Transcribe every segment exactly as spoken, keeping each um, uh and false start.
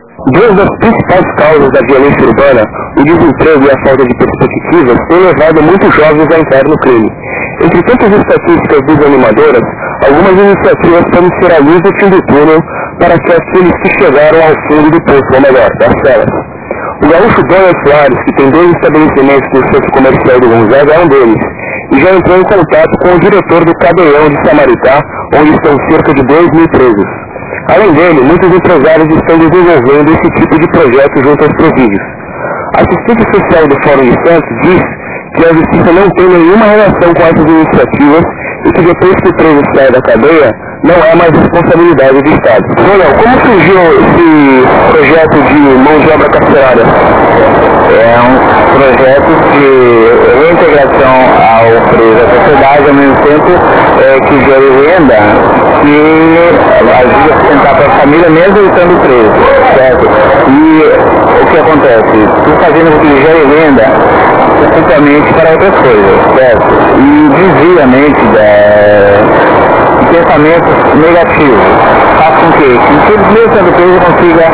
Duas das principais causas da violência urbana, o desemprego e a falta de perspectivas, têm levado muitos jovens a entrar no crime. Entre tantas estatísticas desanimadoras, algumas iniciativas podem ser a luz do fim do túnel para que aqueles que chegaram ao fundo do poço, ou melhor, das celas. O gaúcho Donald Soares, que tem dois estabelecimentos no centro comercial do Gonzaga, é um deles, e já entrou em contato com o diretor do Cadeião de Samaritá, onde estão cerca de dois mil presos. Além dele, muitos empresários estão desenvolvendo esse tipo de projeto junto aos presídios. A assistente social do Fórum de Santos diz que a justiça não tem nenhuma relação com essas iniciativas e que depois que o preso sai da cadeia, não é mais responsabilidade do Estado. Olha, como surgiu esse projeto de mão de obra carcerária? É um projeto de reintegração ao preso à sociedade, ao mesmo tempo é, que gere renda, que ajuda a sustentar para a família mesmo estando preso, certo? E o que acontece? Tu fazendo com que gere renda, ocupa a mente para outras coisas, certo? E desvia a mente da... pensamentos negativos, faz com que, que mesmo sendo preso, consiga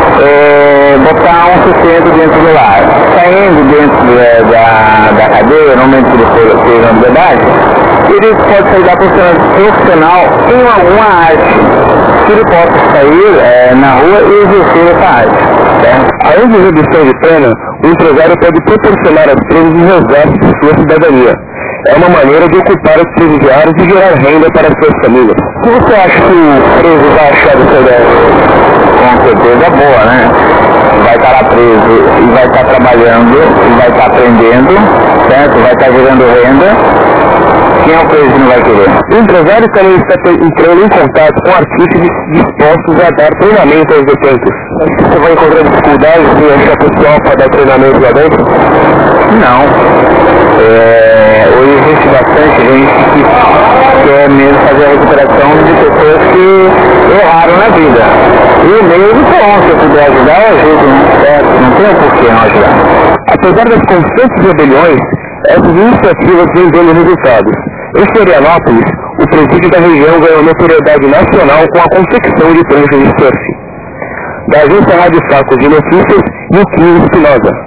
é, botar um sustento dentro do lar. Saindo dentro da, da, da cadeia, no momento que ele for ter uma liberdade, ele pode sair da profissional em alguma arte, que ele possa sair é, na rua e exercer essa arte. Certo? Além de redução de pena, o empresário pode proporcionar aos presos um resgate de sua cidadania. É uma maneira de ocupar os presidiários e gerar renda para suas famílias. O que você acha que o preso vai achar dessa ideia? Com certeza boa, né? Vai estar lá preso e vai estar trabalhando, e vai estar aprendendo, certo? Vai estar gerando renda. Quem é o preso que não vai querer? O empresário também está entrando em contato com artífices dispostos a dar treinamento aos detentos. Você vai encontrar dificuldades em achar pessoal para dar treinamento lá dentro? Não. É, hoje existe bastante gente que quer mesmo fazer a recuperação de pessoas que erraram na vida. E o meio do bom, se eu puder ajudar, eu ajudo, certo? Não tem o porquê não ajudar. Apesar das constantes rebeliões, essas iniciativas vêm dando resultados. Em Florianópolis, o presídio da região ganhou notoriedade nacional com a confecção de pranchas de surf. Da agência Rádio Saco de Notícias, Yuquinho Espinosa.